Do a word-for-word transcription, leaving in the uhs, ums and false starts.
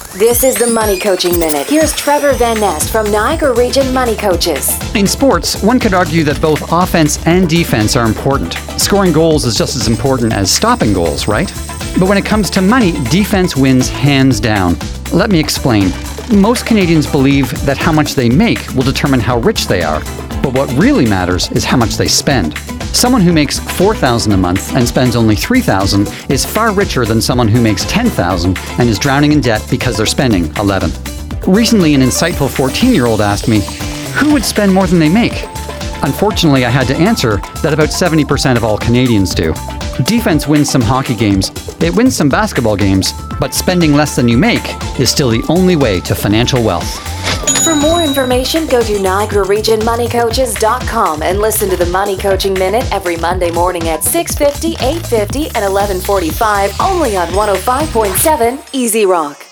This is the Money Coaching Minute. Here's Trevor Van Nest from Niagara Region Money Coaches. In sports, one could argue that both offense and defense are important. Scoring goals is just as important as stopping goals, right? But when it comes to money, defense wins hands down. Let me explain. Most Canadians believe that how much they make will determine how rich they are. But what really matters is how much they spend. Someone who makes four thousand dollars a month and spends only three thousand dollars is far richer than someone who makes ten thousand dollars and is drowning in debt because they're spending eleven thousand dollars. Recently, an insightful fourteen-year-old asked me, who would spend more than they make? Unfortunately, I had to answer that about seventy percent of all Canadians do. Defense wins some hockey games, it wins some basketball games, but spending less than you make is still the only way to financial wealth. For more information, go to Niagara Region Money Coaches dot com and listen to the Money Coaching Minute every Monday morning at six fifty, eight fifty, and eleven forty-five, only on one oh five point seven Easy Rock.